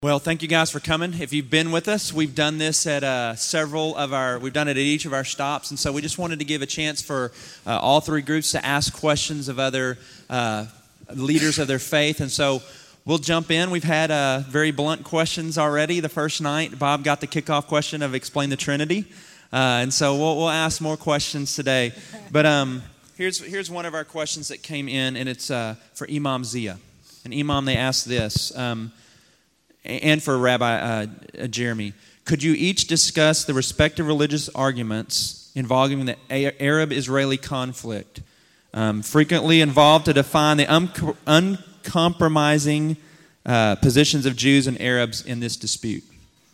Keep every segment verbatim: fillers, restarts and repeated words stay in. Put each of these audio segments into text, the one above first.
Well, thank you guys for coming. If you've been with us, we've done this at uh, several of our, we've done it at each of our stops. And so we just wanted to give a chance for uh, all three groups to ask questions of other uh, leaders of their faith. And so we'll jump in. We've had uh, very blunt questions already. The first night, Bob got the kickoff question of explain the Trinity. Uh, and so we'll, we'll ask more questions today. But um, here's, here's one of our questions that came in, and it's uh, for Imam Zia. And Imam, they asked this. Um, and for Rabbi uh, uh, Jeremy, could you each discuss the respective religious arguments involving the Arab-Israeli conflict, um, frequently involved to define the un- uncompromising uh, positions of Jews and Arabs in this dispute?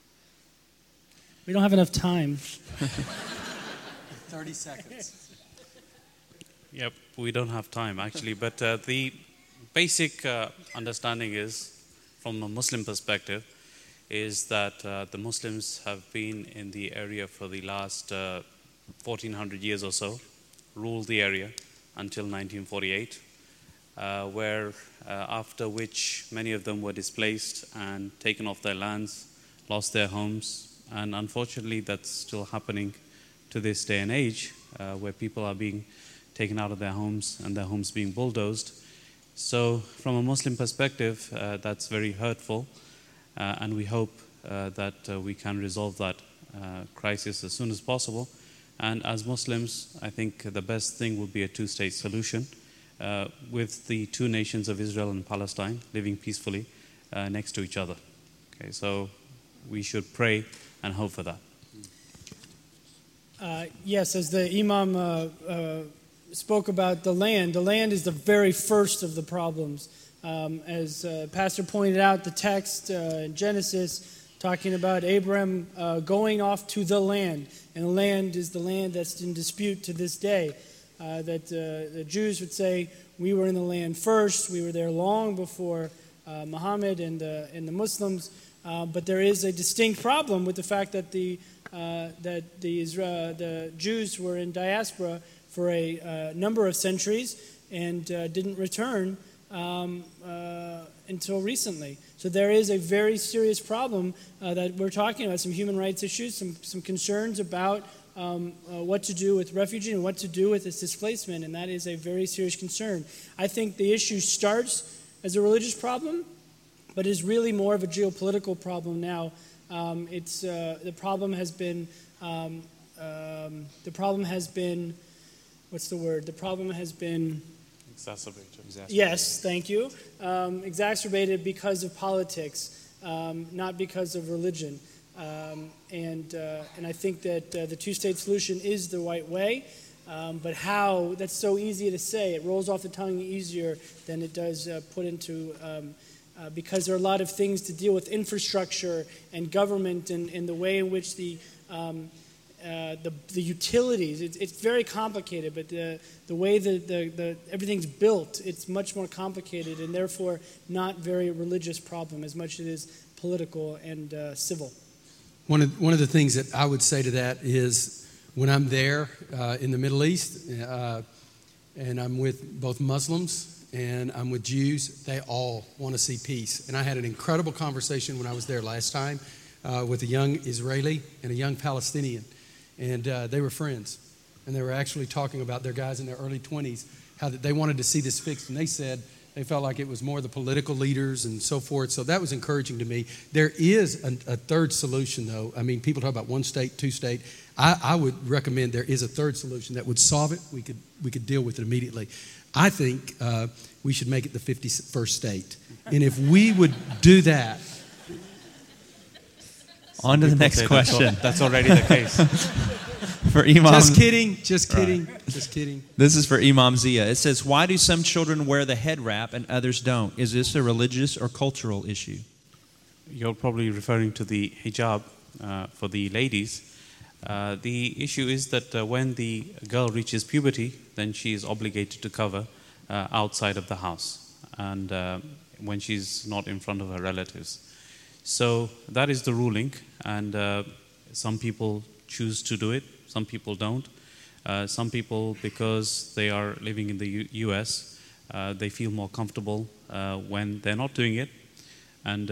We don't have enough time. thirty seconds. Yep, we don't have time actually, but uh, the basic uh, understanding is, from a Muslim perspective, is that uh, the Muslims have been in the area for the last uh, fourteen hundred years or so, ruled the area until nineteen forty-eight, uh, where uh, after which many of them were displaced and taken off their lands, lost their homes, and unfortunately that's still happening to this day and age, uh, where people are being taken out of their homes and their homes being bulldozed. So from a Muslim perspective, uh, that's very hurtful, uh, and we hope uh, that uh, we can resolve that uh, crisis as soon as possible. And as Muslims, I think the best thing would be a two-state solution uh, with the two nations of Israel and Palestine living peacefully uh, next to each other. Okay, so we should pray and hope for that. Uh, yes, as the Imam uh, uh, spoke about the land. The land is the very first of the problems. Um, as uh, Pastor pointed out, the text uh, in Genesis talking about Abraham uh, going off to the land, and the land is the land that's in dispute to this day. Uh, that uh, the Jews would say, we were in the land first, we were there long before uh, Muhammad and, uh, and the Muslims, uh, but there is a distinct problem with the fact that the, uh, that the, Israel, the Jews were in diaspora for a uh, number of centuries and uh, didn't return um, uh, until recently. So there is a very serious problem uh, that we're talking about, some human rights issues, some, some concerns about um, uh, what to do with refugees and what to do with this displacement, and that is a very serious concern. I think the issue starts as a religious problem, but is really more of a geopolitical problem now. Um, it's uh, the problem has been um, um, the problem has been What's the word? The problem has been... Exacerbated. exacerbated. Yes, thank you. Um, exacerbated because of politics, um, not because of religion. Um, and uh, and I think that uh, the two-state solution is the right way. Um, but how, that's so easy to say. It rolls off the tongue easier than it does uh, put into... Um, uh, because there are a lot of things to deal with, infrastructure and government and, and the way in which the... Um, Uh, the the utilities, it's, it's very complicated, but the the way that the, the everything's built, it's much more complicated and therefore not very religious problem as much as it is political and uh, civil. One of one of the things that I would say to that is when I'm there uh, in the Middle East uh, and I'm with both Muslims and I'm with Jews, they all want to see peace. And I had an incredible conversation when I was there last time uh, with a young Israeli and a young Palestinian. And uh, they were friends. And they were actually talking about their guys in their early twenties, how that they wanted to see this fixed. And they said they felt like it was more the political leaders and so forth. So that was encouraging to me. There is a, a third solution, though. I mean, people talk about one state, two state. I, I would recommend there is a third solution that would solve it. We could we could deal with it immediately. I think uh, we should make it the fifty-first state. And if we would do that... On to the next question. That's, that's already the case. For Imam, just kidding, just kidding, right. just kidding. This is for Imam Zia. It says, why do some children wear the head wrap and others don't? Is this a religious or cultural issue? You're probably referring to the hijab uh, for the ladies. Uh, the issue is that uh, when the girl reaches puberty, then she is obligated to cover uh, outside of the house, and uh, when she's not in front of her relatives. So that is the ruling, and uh, some people choose to do it, some people don't. Uh, some people, because they are living in the U- U.S., uh, they feel more comfortable uh, when they're not doing it. And uh,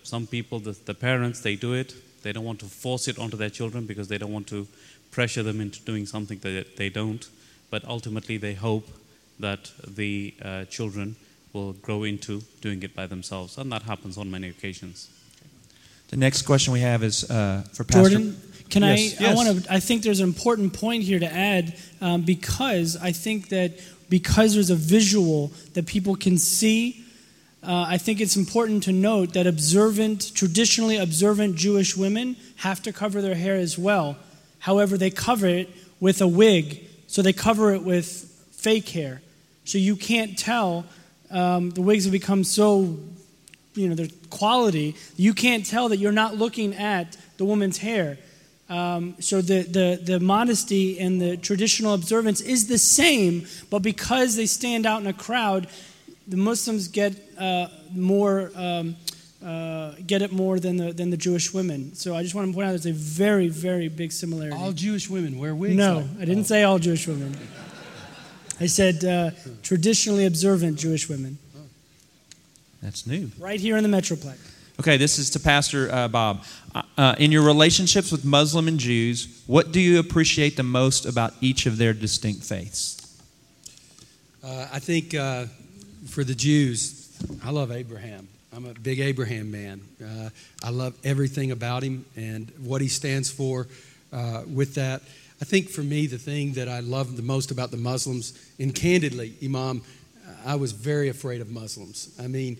some people, the, the parents, they do it. They don't want to force it onto their children because they don't want to pressure them into doing something that they don't. But ultimately, they hope that the uh, children will grow into doing it by themselves. And that happens on many occasions. The next question we have is uh, for Pastor Jordan. Can yes, I? Yes. I want to. I think there's an important point here to add um, because I think that because there's a visual that people can see. Uh, I think it's important to note that observant, traditionally observant Jewish women have to cover their hair as well. However, they cover it with a wig, so they cover it with fake hair. So you can't tell. Um, the wigs have become so, you know, their quality. You can't tell that you're not looking at the woman's hair. Um, so the, the, the modesty and the traditional observance is the same, but because they stand out in a crowd, the Muslims get uh, more um, uh, get it more than the than the Jewish women. So I just want to point out there's a very very big similarity. All Jewish women wear wigs? No, like, I didn't oh. say all Jewish women. I said uh, traditionally observant Jewish women. That's new. Right here in the Metroplex. Okay, this is to Pastor uh, Bob. Uh, in your relationships with Muslim and Jews, what do you appreciate the most about each of their distinct faiths? Uh, I think uh, for the Jews, I love Abraham. I'm a big Abraham man. Uh, I love everything about him and what he stands for uh, with that. I think for me, the thing that I love the most about the Muslims, and candidly, Imam, I was very afraid of Muslims. I mean,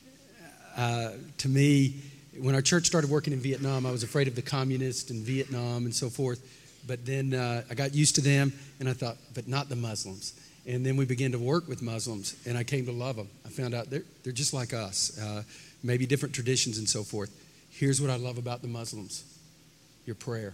uh, to me, when our church started working in Vietnam, I was afraid of the communists in Vietnam and so forth. But then uh, I got used to them, and I thought, but not the Muslims. And then we began to work with Muslims, and I came to love them. I found out they're, they're just like us, uh, maybe different traditions and so forth. Here's what I love about the Muslims: your prayer.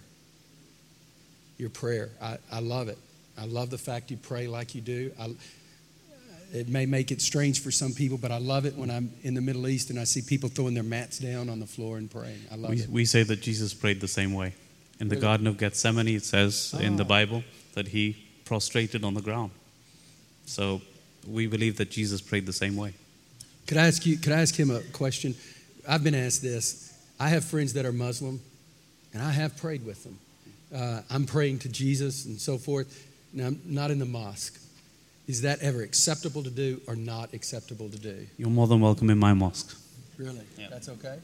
Your prayer. I, I love it. I love the fact you pray like you do. I, it may make it strange for some people, but I love it when I'm in the Middle East and I see people throwing their mats down on the floor and praying. I love We, it. we say that Jesus prayed the same way. In the Really? Garden of Gethsemane, it says Oh. in the Bible that he prostrated on the ground. So we believe that Jesus prayed the same way. Could I ask you? Could I ask him a question? I've been asked this. I have friends that are Muslim, and I have prayed with them. Uh, I'm praying to Jesus and so forth. Now, I'm not in the mosque. Is that ever acceptable to do or not acceptable to do? You're more than welcome in my mosque. Really? Yeah. That's okay?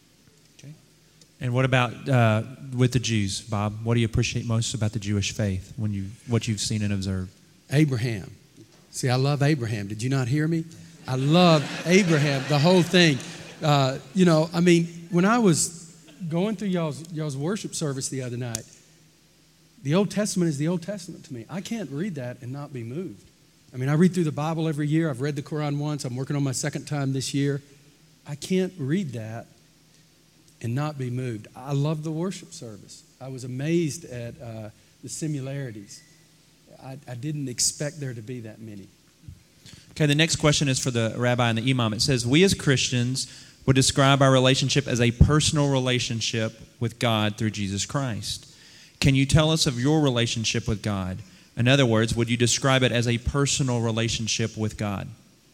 And what about uh, with the Jews, Bob? What do you appreciate most about the Jewish faith when you what you've seen and observed? Abraham. See, I love Abraham. Did you not hear me? I love Abraham, the whole thing. Uh, you know, I mean, when I was going through y'all's, y'all's worship service the other night, the Old Testament is the Old Testament to me. I can't read that and not be moved. I mean, I read through the Bible every year. I've read the Quran once. I'm working on my second time this year. I can't read that and not be moved. I love the worship service. I was amazed at uh, the similarities. I, I didn't expect there to be that many. Okay, the next question is for the rabbi and the imam. It says, we as Christians would describe our relationship as a personal relationship with God through Jesus Christ. Can you tell us of your relationship with God? In other words, would you describe it as a personal relationship with God?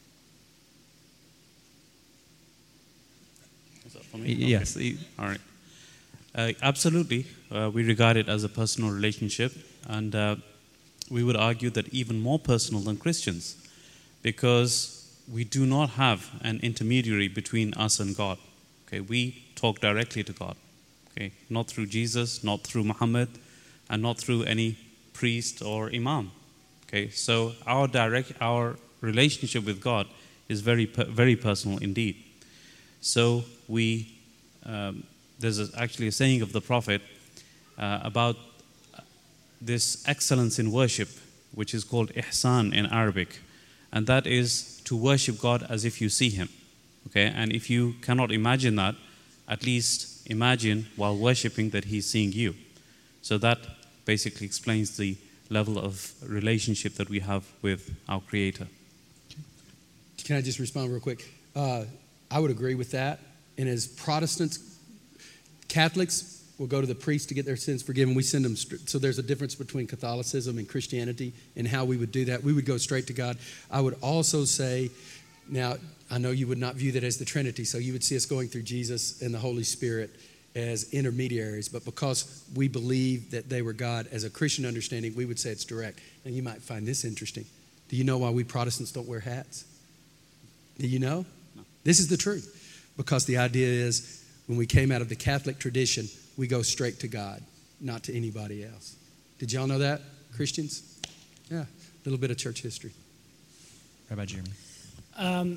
Is that for me? Yes. Okay. All right. Uh, absolutely. Uh, we regard it as a personal relationship, and uh, we would argue that even more personal than Christians, because we do not have an intermediary between us and God. Okay, we talk directly to God. Okay, not through Jesus, not through Muhammad, and not through any priest or imam. Okay, so our direct our relationship with God is very very personal indeed. So we um, there's a, actually a saying of the Prophet uh, about this excellence in worship, which is called ihsan in Arabic, and that is to worship God as if you see Him. Okay, and if you cannot imagine that, at least imagine while worshiping that He's seeing you. So that basically explains the level of relationship that we have with our Creator. Can I just respond real quick? Uh, I would agree with that. And as Protestants, Catholics will go to the priest to get their sins forgiven. We send them. St- so there's a difference between Catholicism and Christianity and how we would do that. We would go straight to God. I would also say Now, I know you would not view that as the Trinity, so you would see us going through Jesus and the Holy Spirit as intermediaries, but because we believe that they were God as a Christian understanding, we would say it's direct. And you might find this interesting. Do you know why we Protestants don't wear hats? Do you know? No. This is the truth. Because the idea is when we came out of the Catholic tradition, we go straight to God, not to anybody else. Did y'all know that, Christians? Yeah, a little bit of church history. Rabbi Jeremy. Um,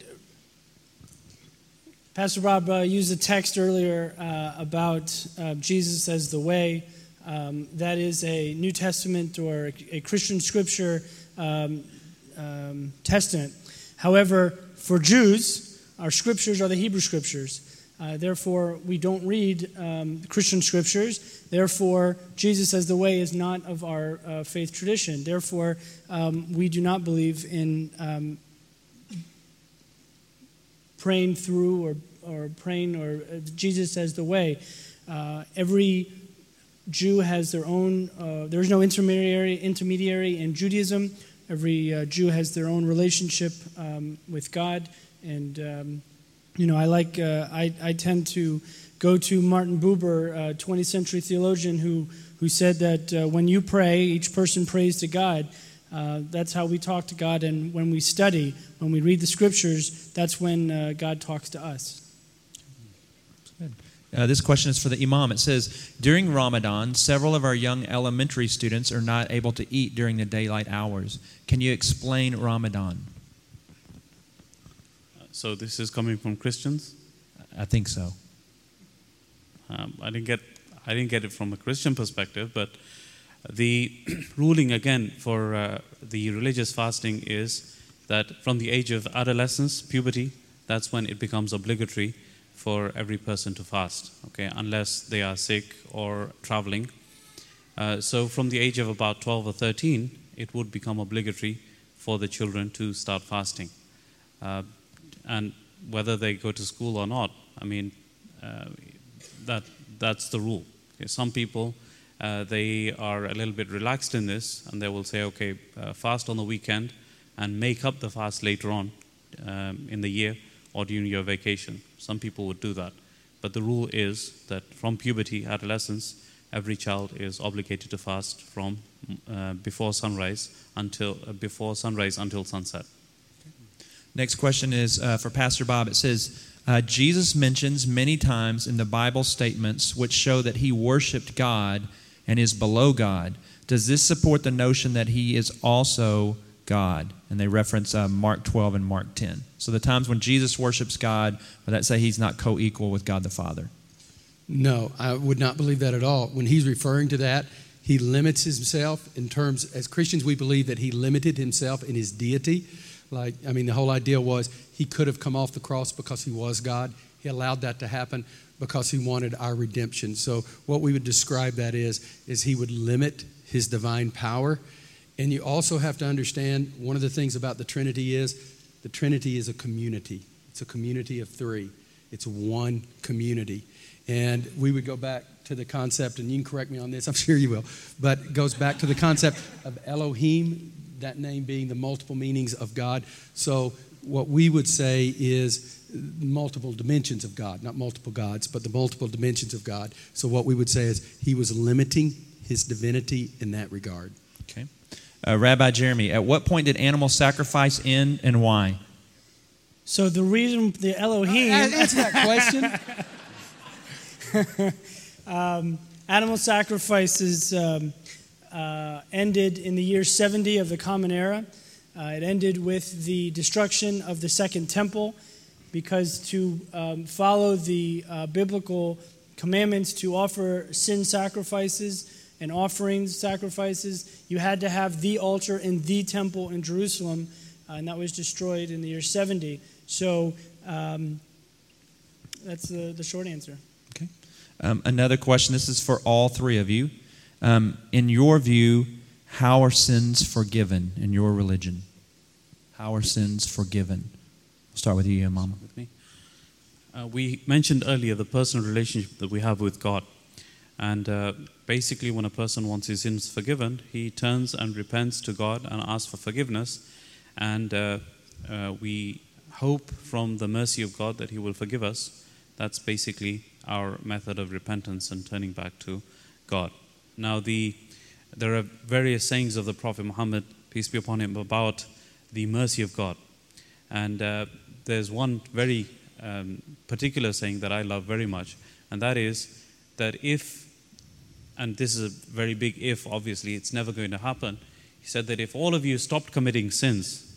Pastor Bob uh, used a text earlier uh, about uh, Jesus as the way. Um, that is a New Testament or a, a Christian scripture um, um, testament. However, for Jews, our scriptures are the Hebrew scriptures. Uh, therefore, we don't read um, Christian scriptures. Therefore, Jesus as the way is not of our uh, faith tradition. Therefore, um, we do not believe in um, praying through or, or praying or uh, Jesus as the way. Uh, every Jew has their own, uh, there's no intermediary intermediary in Judaism. Every uh, Jew has their own relationship um, with God. And, um, you know, I like, uh, I, I tend to go to Martin Buber, a twentieth century theologian who, who said that uh, when you pray, each person prays to God. Uh, that's how we talk to God, and when we study, when we read the scriptures, that's when uh, God talks to us. Good. Uh, this question is for the Imam. It says, during Ramadan, several of our young elementary students are not able to eat during the daylight hours. Can you explain Ramadan? So this is coming from Christians? I think so. Um, I didn't get I didn't get it from a Christian perspective, but the ruling again for uh, the religious fasting is that from the age of adolescence, puberty, that's when it becomes obligatory for every person to fast, okay, unless they are sick or traveling. Uh, so from the age of about twelve or thirteen, it would become obligatory for the children to start fasting. Uh, and whether they go to school or not, I mean, uh, that that's the rule. Okay, some people, uh, they are a little bit relaxed in this, and they will say, okay, uh, fast on the weekend and make up the fast later on um, in the year or during your vacation. Some people would do that. But the rule is that from puberty, adolescence, every child is obligated to fast from uh, before sunrise until uh, before sunrise until sunset. Next question is uh, for Pastor Bob. It says, uh, Jesus mentions many times in the Bible statements which show that he worshiped God and is below God. Does this support the notion that he is also God? And they reference uh, Mark twelve and Mark ten. So the times when Jesus worships God, would that say he's not co-equal with God the Father? No, I would not believe that at all. When he's referring to that, he limits himself in terms, as Christians, we believe that he limited himself in his deity. Like, I mean, the whole idea was he could have come off the cross because he was God. He allowed that to happen because he wanted our redemption. So what we would describe that is, is he would limit his divine power. And you also have to understand, one of the things about the Trinity is, the Trinity is a community. It's a community of three. It's one community. And we would go back to the concept, and you can correct me on this, I'm sure you will, but it goes back to the concept of Elohim, that name being the multiple meanings of God. So what we would say is multiple dimensions of God, not multiple gods, but the multiple dimensions of God. So what we would say is he was limiting his divinity in that regard. Okay. Uh, Rabbi Jeremy, at what point did animal sacrifice end and why? So the reason the Elohim... Uh, answer that question. um, animal sacrifices um, uh, ended in the year seventy of the Common Era. Uh, it ended with the destruction of the Second Temple, because to um, follow the uh, biblical commandments to offer sin sacrifices and offerings sacrifices, you had to have the altar in the temple in Jerusalem, uh, and that was destroyed in the year seventy. So um, that's the, the short answer. Okay. Um, another question. This is for all three of you. Um, in your view, how are sins forgiven in your religion? How are sins forgiven? I'll start with you, Mama. With me. Uh, we mentioned earlier the personal relationship that we have with God. And uh, basically, when a person wants his sins forgiven, he turns and repents to God and asks for forgiveness. And uh, uh, we hope from the mercy of God that He will forgive us. That's basically our method of repentance and turning back to God. Now, the there are various sayings of the Prophet Muhammad, peace be upon him, about the mercy of God. And uh, there's one very um, particular saying that I love very much, and that is that if, and this is a very big if, obviously, it's never going to happen. He said that if all of you stopped committing sins,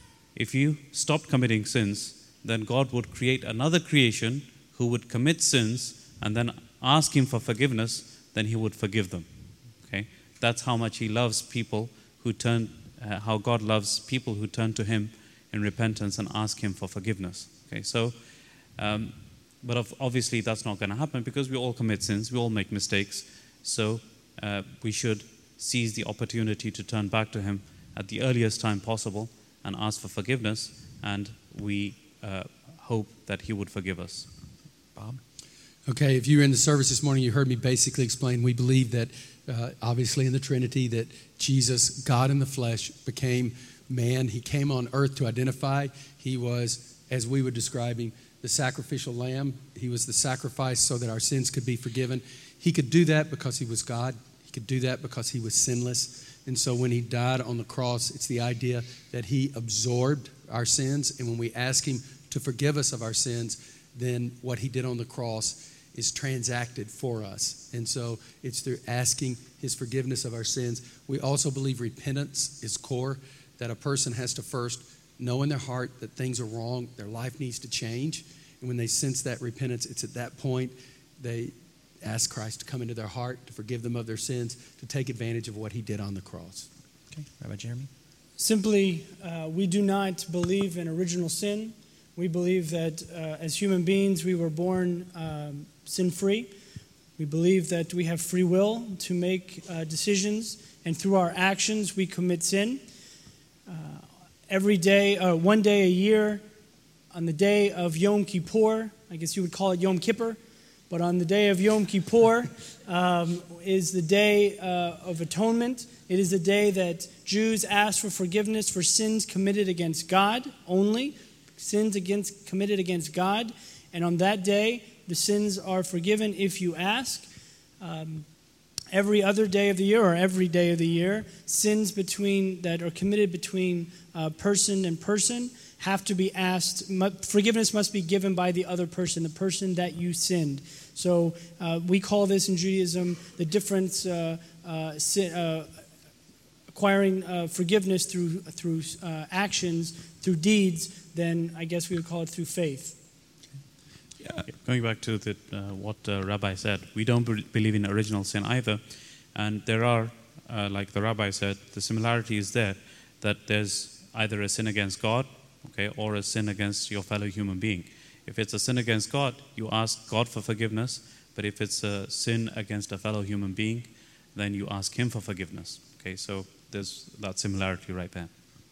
if you stopped committing sins, then God would create another creation who would commit sins and then ask Him for forgiveness, then He would forgive them. Okay, that's how much He loves people who turn, uh, how God loves people who turn to Him in repentance and ask Him for forgiveness. Okay, so, um, but of, obviously that's not going to happen because we all commit sins, we all make mistakes. So uh, we should seize the opportunity to turn back to Him at the earliest time possible and ask for forgiveness, and we uh, hope that He would forgive us. Bob? Okay, if you were in the service this morning, you heard me basically explain we believe that, uh, obviously in the Trinity, that Jesus, God in the flesh, became man. He came on earth to identify. He was, as we would describe Him, the sacrificial lamb. He was the sacrifice so that our sins could be forgiven. He could do that because He was God. He could do that because He was sinless. And so when He died on the cross, it's the idea that He absorbed our sins. And when we ask Him to forgive us of our sins, then what He did on the cross is transacted for us. And so it's through asking His forgiveness of our sins. We also believe repentance is core, that a person has to first know in their heart that things are wrong, their life needs to change. And when they sense that repentance, it's at that point they ask Christ to come into their heart, to forgive them of their sins, to take advantage of what He did on the cross. Okay, Rabbi Jeremy? Simply, uh, we do not believe in original sin. We believe that uh, as human beings, we were born um, sin-free. We believe that we have free will to make uh, decisions, and through our actions, we commit sin. Uh, every day, uh, one day a year, on the day of Yom Kippur, I guess you would call it Yom Kippur, but on the day of Yom Kippur um, is the day uh, of atonement. It is the day that Jews ask for forgiveness for sins committed against God only, sins against committed against God. And on that day, the sins are forgiven if you ask. Um, every other day of the year, or every day of the year, sins between that are committed between uh, person and person have to be asked. Forgiveness must be given by the other person, the person that you sinned. So uh, we call this in Judaism the difference, uh, uh, sin, uh, acquiring uh, forgiveness through through uh, actions, through deeds, then I guess we would call it through faith. Yeah. Going back to the, uh, what uh, Rabbi said, we don't be- believe in original sin either. And there are, uh, like the Rabbi said, the similarity is there, that there's either a sin against God, okay, or a sin against your fellow human being. If it's a sin against God, you ask God for forgiveness. But if it's a sin against a fellow human being, then you ask Him for forgiveness. Okay, so there's that similarity right there.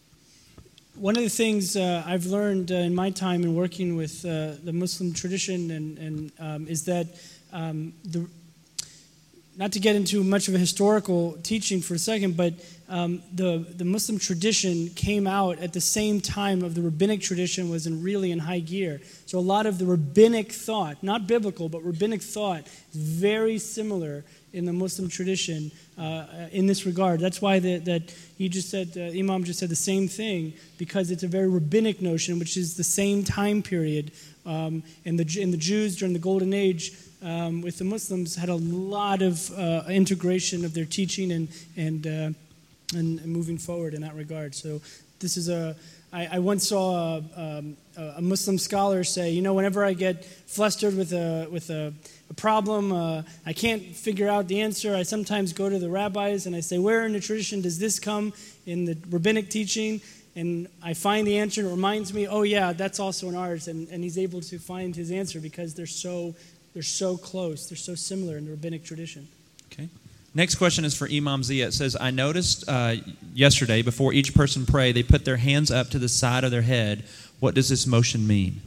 One of the things uh, I've learned uh, in my time in working with uh, the Muslim tradition and, and um, is that um, the not to get into much of a historical teaching for a second, but um, the, the Muslim tradition came out at the same time of the rabbinic tradition was in really in high gear. So a lot of the rabbinic thought, not biblical, but rabbinic thought, is very similar in the Muslim tradition uh, in this regard. That's why the, that he just said, uh, Imam just said the same thing, because it's a very rabbinic notion, which is the same time period. Um, and the, and the Jews during the Golden Age Um, with the Muslims had a lot of uh, integration of their teaching and and, uh, and and moving forward in that regard. So this is a. I, I once saw a, um, a Muslim scholar say, you know, whenever I get flustered with a with a, a problem, uh, I can't figure out the answer. I sometimes go to the rabbis and I say, where in the tradition does this come in the rabbinic teaching? And I find the answer, and it reminds me, oh yeah, that's also in ours. And and he's able to find his answer because they're so. They're so close. They're so similar in the rabbinic tradition. Okay. Next question is for Imam Zia. It says, I noticed uh, yesterday, before each person prayed, they put their hands up to the side of their head. What does this motion mean?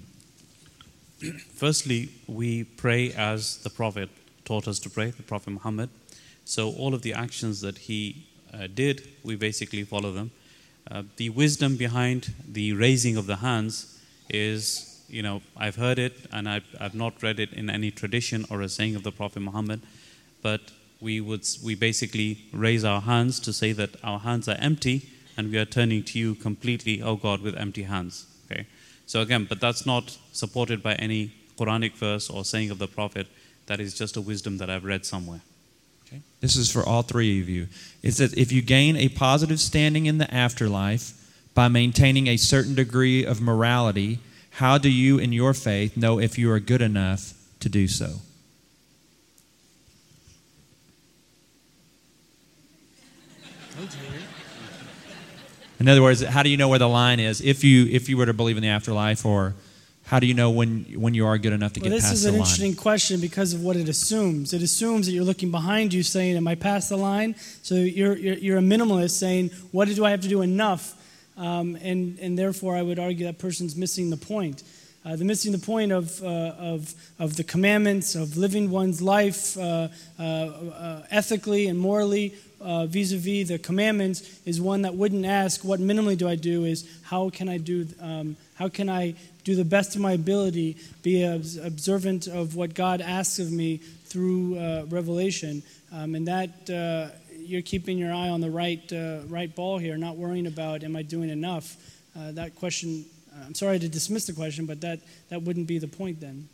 Firstly, we pray as the Prophet taught us to pray, the Prophet Muhammad. So all of the actions that he uh, did, we basically follow them. Uh, the wisdom behind the raising of the hands is, you know, I've heard it and I've, I've not read it in any tradition or a saying of the Prophet Muhammad, but we would we basically raise our hands to say that our hands are empty and we are turning to you completely, oh God, with empty hands. Okay. So again, but that's not supported by any Quranic verse or saying of the Prophet. That is just a wisdom that I've read somewhere. Okay. This is for all three of you. It says, if you gain a positive standing in the afterlife by maintaining a certain degree of morality, how do you in your faith know if you are good enough to do so? In other words, how do you know where the line is if you if you were to believe in the afterlife, or how do you know when when you are good enough to well, get past the line? This is an interesting question because of what it assumes. It assumes that you're looking behind you saying, am I past the line? So you're you're, you're a minimalist saying, what do I have to do enough? Um, and, and therefore, I would argue that person's missing the point. Uh, they're missing the point of, uh, of, of the commandments, of living one's life uh, uh, uh, ethically and morally uh, vis-a-vis the commandments is one that wouldn't ask, what minimally do I do, is how can I do, um, how can I do the best of my ability, be observant of what God asks of me through uh, revelation. Um, and that uh, you're keeping your eye on the right, uh, right ball here, not worrying about, am I doing enough? Uh, that question... I'm sorry to dismiss the question, but that, that wouldn't be the point then.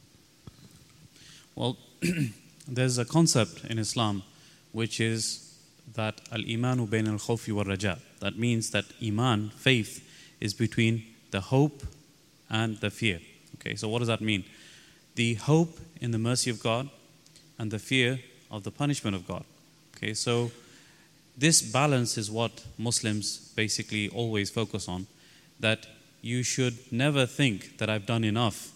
Well, there's a concept in Islam which is that al-imanu bain al-khawfi wal-raja. That means that iman, faith, is between the hope and the fear. Okay, so what does that mean? The hope in the mercy of God and the fear of the punishment of God. Okay, so this balance is what Muslims basically always focus on, that you should never think that I've done enough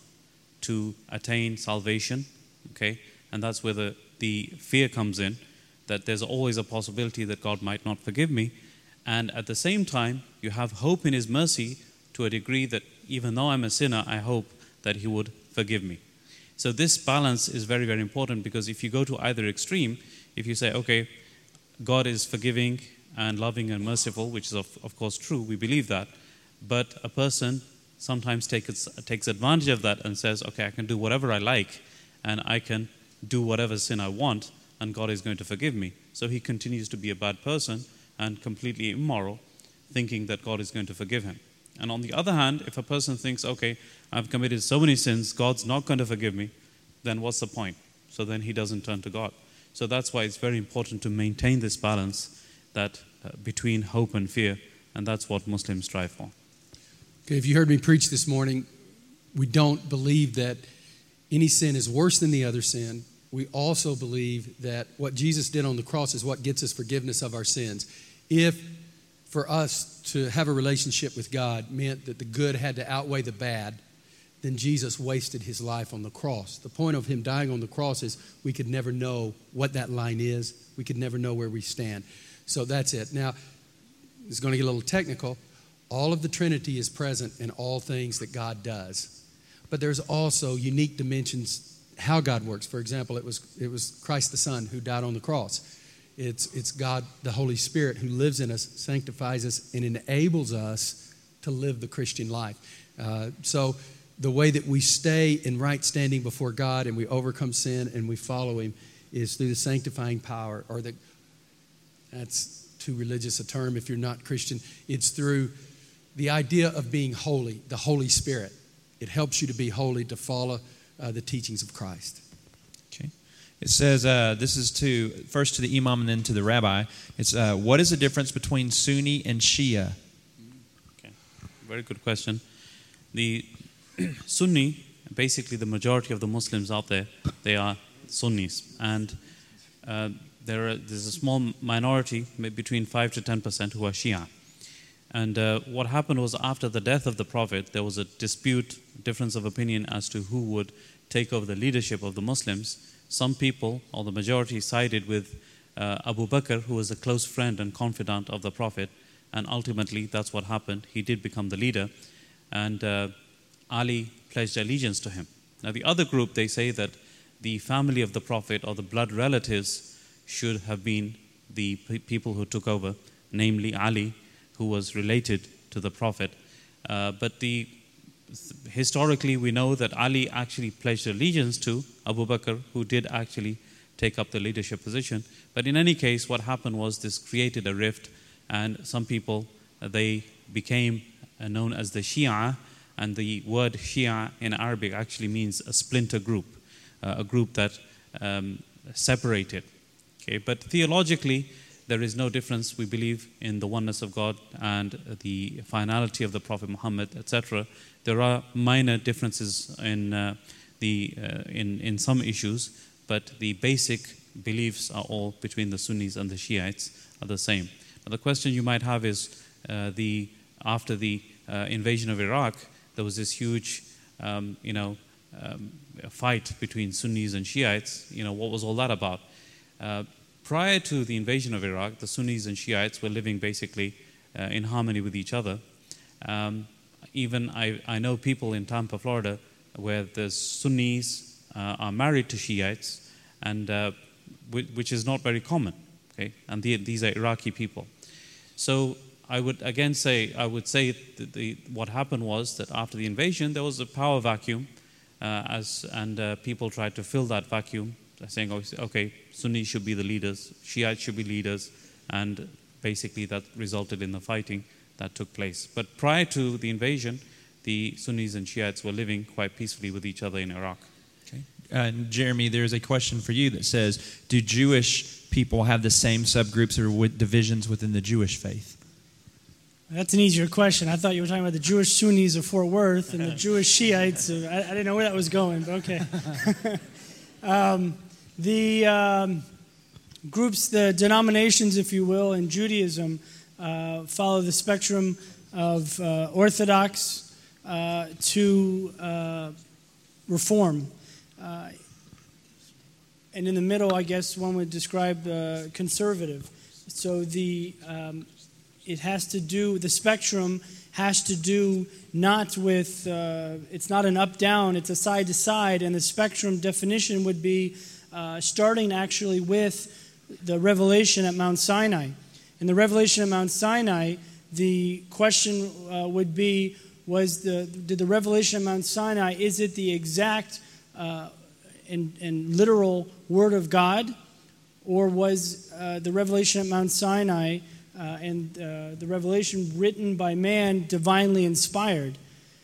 to attain salvation, okay? And that's where the, the fear comes in, that there's always a possibility that God might not forgive me. And at the same time, you have hope in His mercy to a degree that even though I'm a sinner, I hope that He would forgive me. So this balance is very, very important, because if you go to either extreme, if you say, okay, God is forgiving and loving and merciful, which is of, of course true, we believe that, but a person sometimes takes, takes advantage of that and says, okay, I can do whatever I like and I can do whatever sin I want and God is going to forgive me. So he continues to be a bad person and completely immoral, thinking that God is going to forgive him. And on the other hand, if a person thinks, okay, I've committed so many sins, God's not going to forgive me, then what's the point? So then he doesn't turn to God. So that's why it's very important to maintain this balance that uh, between hope and fear, and that's what Muslims strive for. Okay, if you heard me preach this morning, we don't believe that any sin is worse than the other sin. We also believe that what Jesus did on the cross is what gets us forgiveness of our sins. If for us to have a relationship with God meant that the good had to outweigh the bad, then Jesus wasted his life on the cross. The point of him dying on the cross is we could never know what that line is. We could never know where we stand. So that's it. Now, it's going to get a little technical. All of the Trinity is present in all things that God does. But there's also unique dimensions how God works. For example, it was it was Christ the Son who died on the cross. It's it's God, the Holy Spirit, who lives in us, sanctifies us, and enables us to live the Christian life. Uh, so the way that we stay in right standing before God and we overcome sin and we follow Him is through the sanctifying power, or the, that's too religious a term if you're not Christian. It's through the idea of being holy, the Holy Spirit. It helps you to be holy, to follow uh, the teachings of Christ. Okay. It says, uh, this is to, first to the imam and then to the rabbi. It's, uh, what is the difference between Sunni and Shia? Okay, very good question. The Sunni, basically the majority of the Muslims out there, they are Sunnis. And uh, there are, there's a small minority, between five to ten percent, who are Shia. And uh, what happened was, after the death of the Prophet, there was a dispute, difference of opinion as to who would take over the leadership of the Muslims. Some people, or the majority, sided with uh, Abu Bakr, who was a close friend and confidant of the Prophet. And ultimately, that's what happened. He did become the leader. And uh, Ali pledged allegiance to him. Now, the other group, they say that the family of the Prophet, or the blood relatives, should have been the pe- people who took over, namely Ali, who was related to the Prophet. Uh, but the historically, we know that Ali actually pledged allegiance to Abu Bakr, who did actually take up the leadership position. But in any case, what happened was this created a rift, and some people, uh, they became uh, known as the Shia, and the word Shia in Arabic actually means a splinter group, uh, a group that um, separated. Okay, but theologically, there is no difference. We believe in the oneness of God and the finality of the Prophet Muhammad, et cetera. There are minor differences in uh, the uh, in in some issues, but the basic beliefs are all between the Sunnis and the Shiites are the same. Now, the question you might have is uh, the after the uh, invasion of Iraq, there was this huge, um, you know, um, fight between Sunnis and Shiites. You know, what was all that about? Uh, prior to the invasion of Iraq, the Sunnis and Shiites were living basically uh, in harmony with each other. Um, even I, I know people in Tampa, Florida, where the Sunnis uh, are married to Shiites, and uh, which is not very common. Okay, and the, these are Iraqi people. So I would again say, I would say that the, what happened was that after the invasion, there was a power vacuum, uh, as and uh, people tried to fill that vacuum, saying, okay, Sunnis should be the leaders, Shiites should be leaders, and basically that resulted in the fighting that took place. But prior to the invasion, the Sunnis and Shiites were living quite peacefully with each other in Iraq. Okay. Uh, and Jeremy, there's a question for you that says, do Jewish people have the same subgroups or with divisions within the Jewish faith? That's an easier question. I thought you were talking about the Jewish Sunnis of Fort Worth and the Jewish Shiites. Of, I, I didn't know where that was going, but okay. um, the um, groups, the denominations, if you will, in Judaism uh, follow the spectrum of uh, Orthodox uh, to uh, Reform. Uh, and in the middle, I guess one would describe uh, conservative. So the um, it has to do, the spectrum has to do not with, uh, it's not an up-down, it's a side-to-side, and the spectrum definition would be uh, starting actually with the revelation at Mount Sinai. In the revelation at Mount Sinai, the question uh, would be, was the, did the revelation at Mount Sinai, is it the exact uh, and, and literal Word of God, or was uh, the revelation at Mount Sinai uh, and uh, the revelation written by man divinely inspired?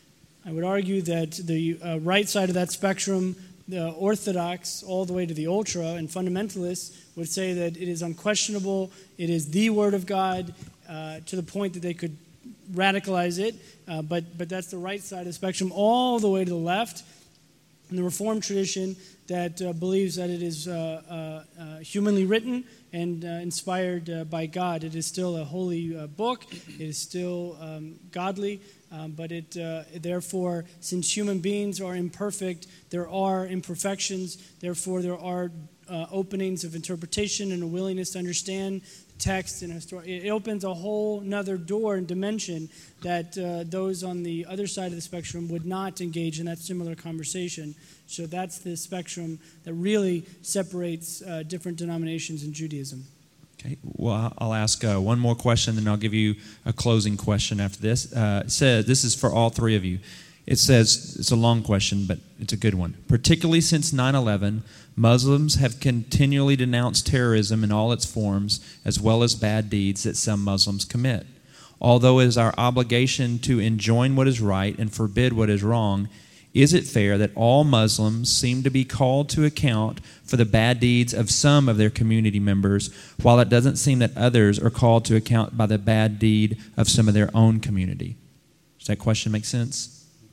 I would argue that the uh, right side of that spectrum, the Orthodox, all the way to the ultra and fundamentalists, would say that it is unquestionable, it is the Word of God, uh, to the point that they could radicalize it, uh, but, but that's the right side of the spectrum. All the way to the left, in the Reformed tradition, that uh, believes that it is uh, uh, uh, humanly written and uh, inspired uh, by God. It is still a holy uh, book. It is still um, godly, um, but it uh, therefore, since human beings are imperfect, there are imperfections. Therefore, there are uh, openings of interpretation and a willingness to understand text and histor- it opens a whole nother door and dimension that uh, those on the other side of the spectrum would not engage in that similar conversation. So that's the spectrum that really separates uh, different denominations in Judaism. Okay, well, I'll ask uh, one more question, then I'll give you a closing question after this. Uh, it says, this is for all three of you. It says, it's a long question, but it's a good one. Particularly since nine eleven, Muslims have continually denounced terrorism in all its forms, as well as bad deeds that some Muslims commit. Although it is our obligation to enjoin what is right and forbid what is wrong, is it fair that all Muslims seem to be called to account for the bad deeds of some of their community members, while it doesn't seem that others are called to account by the bad deed of some of their own community? Does that question make sense?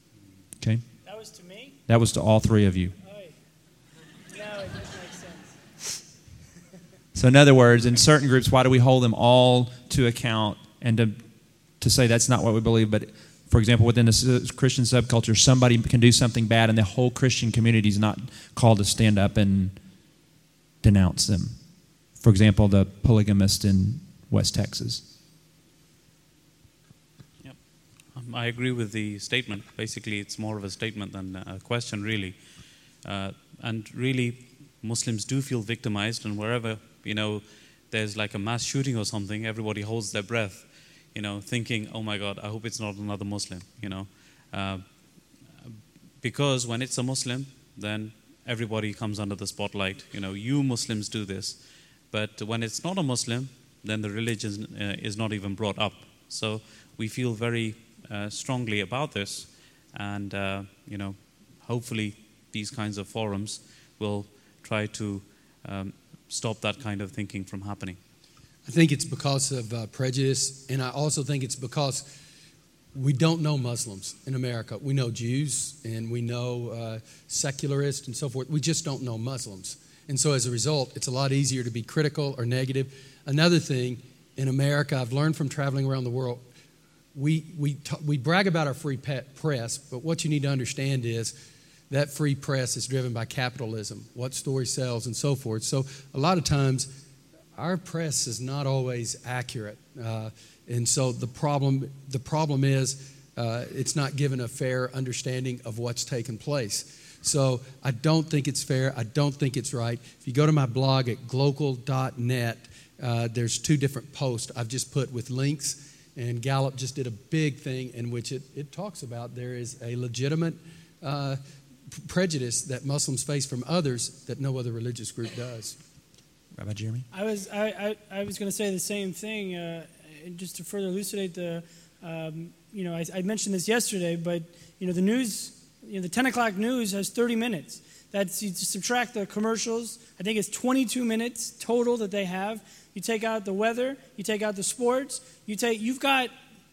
Okay. That was to me? That was to all three of you. Oh, yeah. No, it doesn't make sense. So in other words, in certain groups, why do we hold them all to account and to, to say that's not what we believe? But for example, within the Christian subculture, somebody can do something bad and the whole Christian community is not called to stand up and denounce them. For example, the polygamist in West Texas. I agree with the statement. Basically, it's more of a statement than a question, really. Uh, and really, Muslims do feel victimized, and wherever, you know, there's like a mass shooting or something, everybody holds their breath, you know, thinking, oh my God, I hope it's not another Muslim, you know. Uh, because when it's a Muslim, then everybody comes under the spotlight. You know, you Muslims do this. But when it's not a Muslim, then the religion uh, is not even brought up. So we feel very uh, strongly about this. And, uh, you know, hopefully these kinds of forums will try to um, stop that kind of thinking from happening. I think it's because of uh, prejudice, and I also think it's because we don't know Muslims in America. We know Jews, and we know uh, secularists and so forth. We just don't know Muslims. And so as a result, it's a lot easier to be critical or negative. Another thing, in America, I've learned from traveling around the world, we, we, t- we brag about our free pet press, but what you need to understand is that free press is driven by capitalism, what story sells and so forth. So a lot of times, our press is not always accurate. Uh, and so the problem, the problem is uh, it's not given a fair understanding of what's taken place. So I don't think it's fair. I don't think it's right. If you go to my blog at glocal dot net, uh, there's two different posts I've just put with links. And Gallup just did a big thing in which it, it talks about there is a legitimate uh, prejudice that Muslims face from others that no other religious group does. Rabbi Jeremy? I was I, I, I was going to say the same thing, uh, and just to further elucidate the, um, you know, I, I mentioned this yesterday, but you know the news, you know, the ten o'clock news has thirty minutes. That's you subtract the commercials. I think it's twenty-two minutes total that they have. You take out the weather, you take out the sports, you take you've got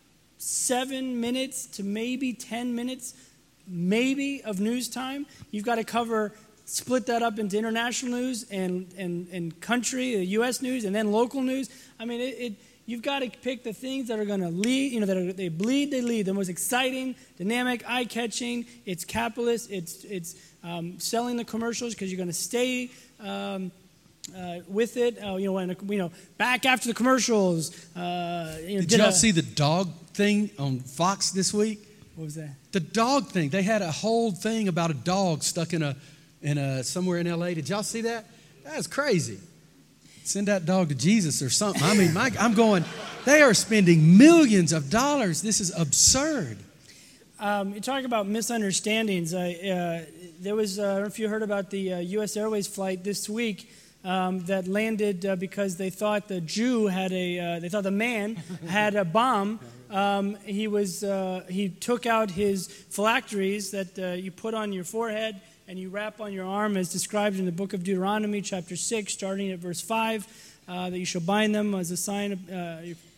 seven minutes to maybe ten minutes, maybe of news time. You've got to cover. Split that up into international news and, and, and country, the U S news, and then local news. I mean, it, it you've got to pick the things that are going to lead, you know, that are, they bleed, they lead. The most exciting, dynamic, eye-catching. It's capitalist. It's it's um, selling the commercials because you're going to stay um, uh, with it. Uh, you know, when you know back after the commercials. Uh, you know, did, did y'all a, see the dog thing on Fox this week? What was that? The dog thing. They had a whole thing about a dog stuck in a in a somewhere in L A. Did y'all see that? That's crazy. Send that dog to Jesus or something. I mean, my, I'm going. They are spending millions of dollars. This is absurd. Um, you're talking about misunderstandings. I, uh, there was, uh, I don't know if you heard about the uh, U S Airways flight this week um, that landed uh, because they thought the Jew had a, uh, they thought the man had a bomb. Um, he was, uh, he took out his phylacteries that uh, you put on your forehead and you wrap on your arm, as described in the book of Deuteronomy, chapter six, starting at verse five, uh, that you shall bind them as a sign of. Uh,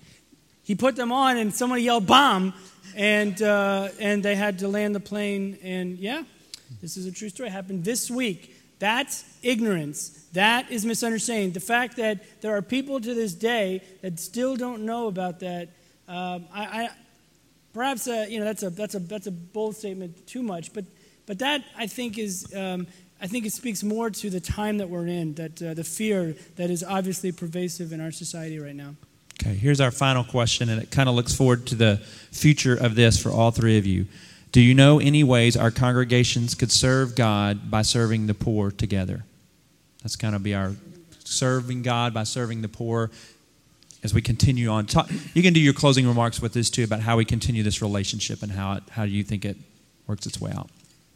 he put them on, and somebody yelled "bomb," and uh, and they had to land the plane. And yeah, this is a true story. It happened this week. That's ignorance. That is misunderstanding. The fact that there are people to this day that still don't know about that. Um, I, I perhaps uh, you know that's a that's a that's a bold statement, too much, but. But that, I think, is um, I think it speaks more to the time that we're in, that uh, the fear that is obviously pervasive in our society right now. Okay, here's our final question, and it kind of looks forward to the future of this for all three of you. Do you know any ways our congregations could serve God by serving the poor together? That's kind of be our serving God by serving the poor as we continue on. Talk, you can do your closing remarks with this, too, about how we continue this relationship and how it, how you think it works its way out.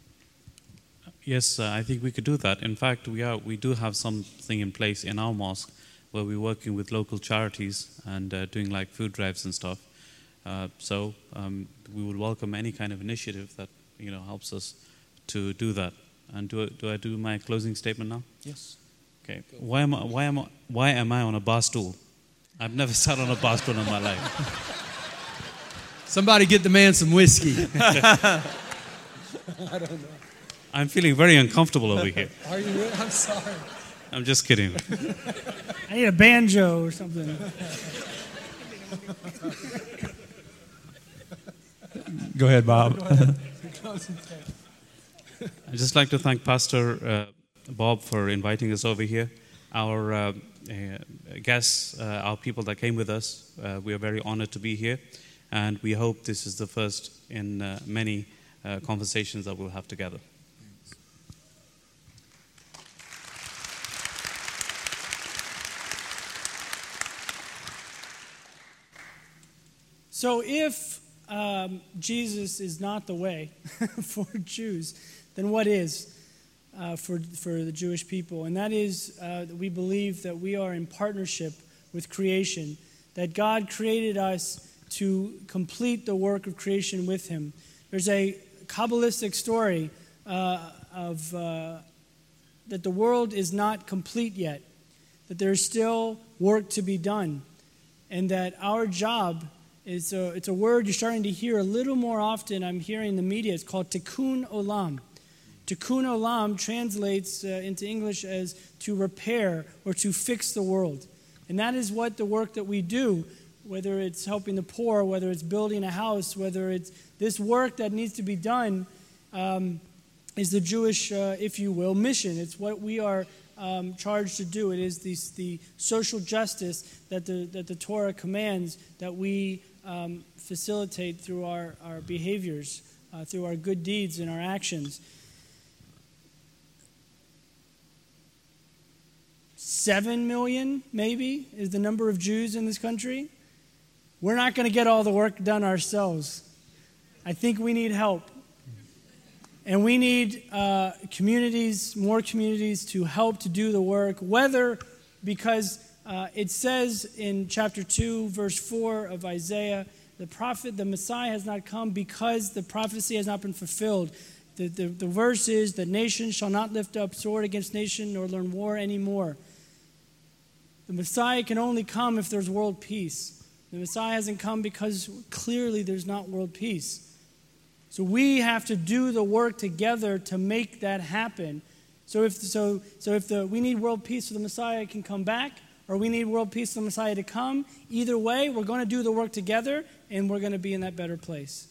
Yes, uh, I think we could do that. In fact, we are we do have something in place in our mosque where we're working with local charities and uh, doing like food drives and stuff. Uh, so um, we would welcome any kind of initiative that you know helps us to do that. And do I, do I do my closing statement now? Yes. Okay. Why am I why am I, why am I on a bar stool? I've never sat on a bar stool in my life. Somebody get the man some whiskey. I don't know. I'm feeling very uncomfortable over here. Are you really? I'm sorry. I'm just kidding. I need a banjo or something. Go ahead, Bob. I'd just like to thank Pastor uh, Bob for inviting us over here. Our uh, uh, guests, uh, our people that came with us, uh, we are very honored to be here. And we hope this is the first in uh, many uh, conversations that we'll have together. So if um, Jesus is not the way for Jews, then what is uh, for, for the Jewish people? And that is uh, that we believe that we are in partnership with creation, that God created us to complete the work of creation with him. There's a Kabbalistic story uh, of uh, that the world is not complete yet, that there's still work to be done, and that our job is a, it's a word you're starting to hear a little more often. I'm hearing in the media. It's called tikkun olam. Tikkun olam translates uh, into English as to repair or to fix the world. And that is what the work that we do, whether it's helping the poor, whether it's building a house, whether it's this work that needs to be done, um, is the Jewish, uh, if you will, mission. It's what we are um, charged to do. It is the, the social justice that the, that the Torah commands that we um, facilitate through our, our behaviors, uh, through our good deeds and our actions. Seven million, maybe, is the number of Jews in this country. We're not going to get all the work done ourselves. I think we need help. And we need uh, communities, more communities, to help to do the work, whether because uh, it says in chapter two, verse four of Isaiah, the prophet, the Messiah has not come because the prophecy has not been fulfilled. The, the, the verse is, the nation shall not lift up sword against nation nor learn war anymore. The Messiah can only come if there's world peace. The Messiah hasn't come because clearly there's not world peace. So we have to do the work together to make that happen. So if so, so if the we need world peace so the Messiah can come back, or we need world peace for the Messiah to come, either way, we're going to do the work together, and we're going to be in that better place.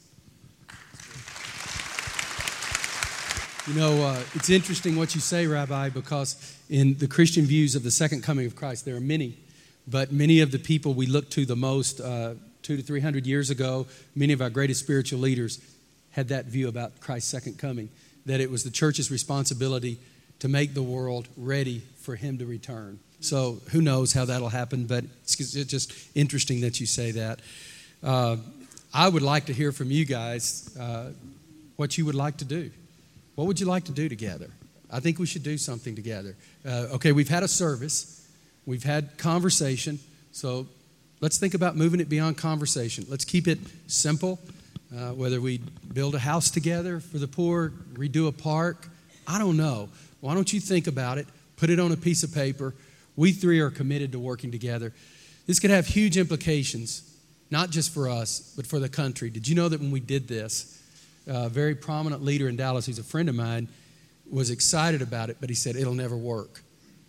You know, uh, it's interesting what you say, Rabbi, because in the Christian views of the second coming of Christ, there are many, but many of the people we look to the most, uh, two to three hundred years ago, many of our greatest spiritual leaders had that view about Christ's second coming, that it was the church's responsibility to make the world ready for him to return. So who knows how that'll happen, but it's just interesting that you say that. Uh, I would like to hear from you guys uh, what you would like to do. What would you like to do together? I think we should do something together. Uh, okay, we've had a service. We've had conversation. So let's think about moving it beyond conversation. Let's keep it simple. Uh, whether we build a house together for the poor, redo a park, I don't know. Why don't you think about it, put it on a piece of paper. We three are committed to working together. This could have huge implications, not just for us, but for the country. Did you know that when we did this, a very prominent leader in Dallas, who's a friend of mine, was excited about it, but he said, it'll never work.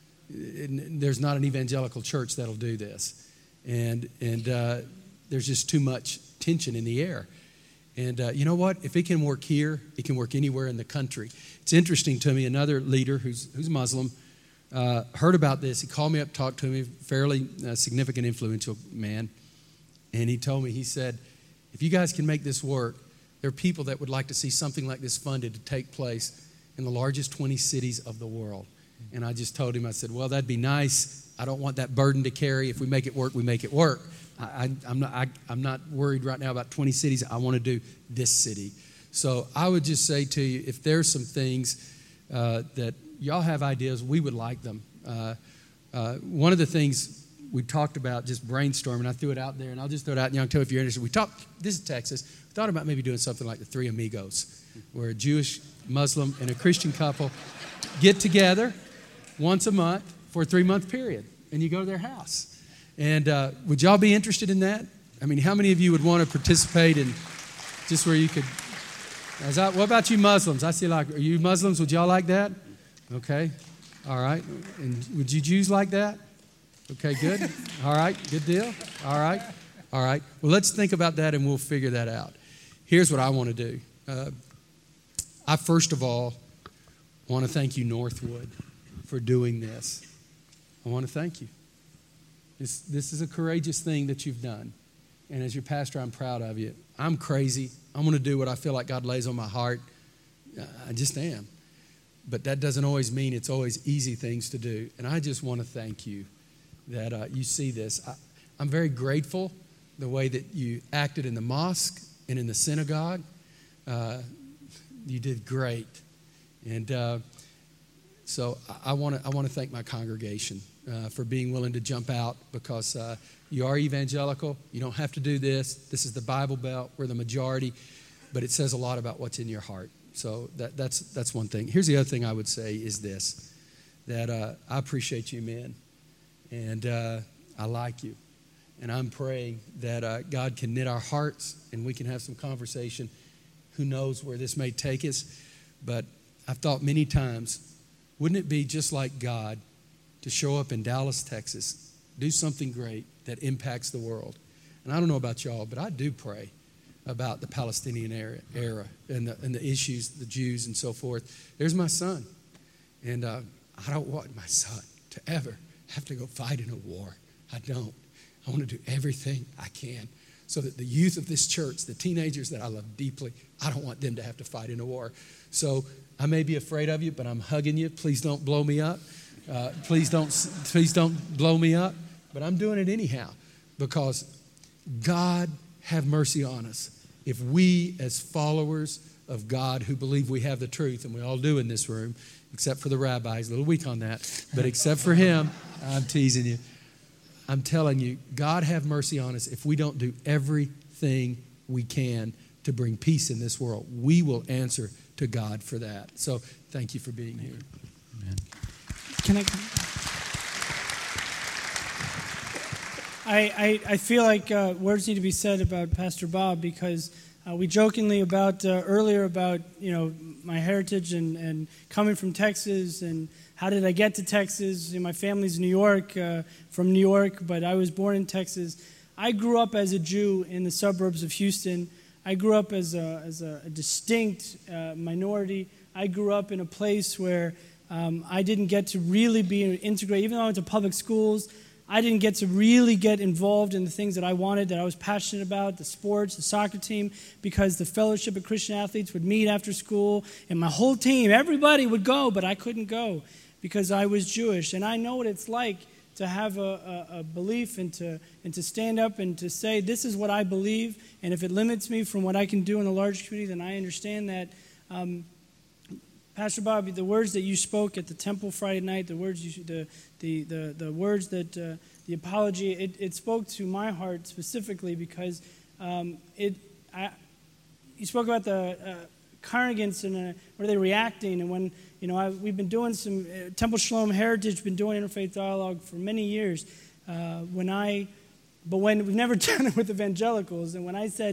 There's not an evangelical church that'll do this. And, and uh, there's just too much tension in the air. And uh, you know what? If it can work here, it can work anywhere in the country. It's interesting to me, another leader who's, who's Muslim uh, heard about this. He called me up, talked to me, fairly uh, significant, influential man. And he told me, he said, if you guys can make this work, there are people that would like to see something like this funded to take place in the largest twenty cities of the world. And I just told him, I said, well, that'd be nice. I don't want that burden to carry. If we make it work, we make it work. I, I'm, not, I, I'm not worried right now about twenty cities. I want to do this city. So I would just say to you, if there's some things uh, that y'all have ideas, we would like them. Uh, uh, one of the things we talked about, just brainstorming, I threw it out there, and I'll just throw it out, and y'all can tell if you're interested. We talked, this is Texas, we thought about maybe doing something like the Three Amigos, where a Jewish, Muslim, and a Christian couple get together once a month for a three-month period, and you go to their house. And uh, would y'all be interested in that? I mean, how many of you would want to participate in just where you could? As I, what about you Muslims? I see like, are you Muslims? Would y'all like that? Okay. All right. And would you Jews like that? Okay, good. All right. Good deal. All right. All right. Well, let's think about that and we'll figure that out. Here's what I want to do. Uh, I, first of all, want to thank you, Northwood, for doing this. I want to thank you. This, this is a courageous thing that you've done. And as your pastor, I'm proud of you. I'm crazy. I'm going to do what I feel like God lays on my heart. I just am. But that doesn't always mean it's always easy things to do. And I just want to thank you that uh, you see this. I, I'm very grateful the way that you acted in the mosque and in the synagogue, uh, you did great. And uh, so I want to I want to thank my congregation uh, for being willing to jump out, because uh, you are evangelical. You don't have to do this. This is the Bible Belt. We're the majority, but it says a lot about what's in your heart. So that, that's that's one thing. Here's the other thing I would say is this, that uh, I appreciate you men, and uh, I like you. And I'm praying that uh, God can knit our hearts and we can have some conversation. Who knows where this may take us? But I've thought many times, wouldn't it be just like God to show up in Dallas, Texas, do something great that impacts the world? And I don't know about y'all, but I do pray about the Palestinian era, era and, the, and the issues, the Jews and so forth. There's my son. And uh, I don't want my son to ever have to go fight in a war. I don't. I want to do everything I can so that the youth of this church, the teenagers that I love deeply, I don't want them to have to fight in a war. So I may be afraid of you, but I'm hugging you. Please don't blow me up. Uh, please don't, please don't blow me up. But I'm doing it anyhow, because God have mercy on us if we, as followers of God who believe we have the truth, and we all do in this room, except for the rabbis, a little weak on that, but except for him, I'm teasing you. I'm telling you, God have mercy on us if we don't do everything we can to bring peace in this world. We will answer to God for that. So thank you for being here. Amen. Can I? I, I, I feel like uh, words need to be said about Pastor Bob, because uh, we jokingly about uh, earlier about, you know, my heritage and, and coming from Texas, and how did I get to Texas? You know, my family's New York, uh, from New York, but I was born in Texas. I grew up as a Jew in the suburbs of Houston. I grew up as a, as a, a distinct uh, minority. I grew up in a place where um, I didn't get to really be integrated. Even though I went to public schools, I didn't get to really get involved in the things that I wanted, that I was passionate about, the sports, the soccer team, because the Fellowship of Christian Athletes would meet after school, and my whole team, everybody would go, but I couldn't go because I was Jewish. And I know what it's like to have a, a, a belief and to, and to stand up and to say, this is what I believe, and if it limits me from what I can do in a large community, then I understand that. Um, Pastor Bob, the words that you spoke at the temple Friday night, the words you, the, the, the, the words that, uh, the apology, it, it spoke to my heart specifically, because um, it, I, you spoke about the uh, congregants and uh, what are they reacting, and when, you know, I, we've been doing some, uh, Temple Shalom Heritage, been doing interfaith dialogue for many years. Uh, when I, but when we've never done it with evangelicals, and when I said,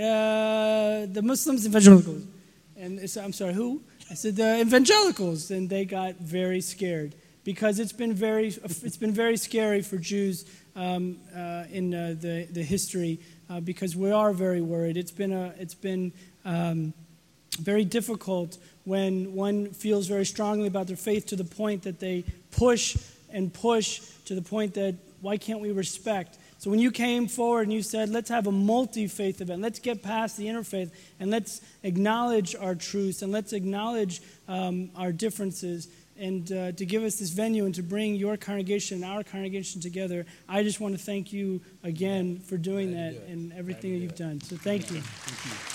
uh, the Muslims evangelicals, and it's, I'm sorry, who? I said the evangelicals, and they got very scared, because it's been very it's been very scary for Jews um, uh, in uh, the the history, uh, because we are very worried. It's been a it's been um, very difficult when one feels very strongly about their faith, to the point that they push and push to the point that, why can't we respect? So when you came forward and you said, let's have a multi-faith event, let's get past the interfaith, and let's acknowledge our truths, and let's acknowledge um, our differences, and uh, to give us this venue and to bring your congregation and our congregation together, I just want to thank you again for doing that and everything that you've done. So thank you. Thank you.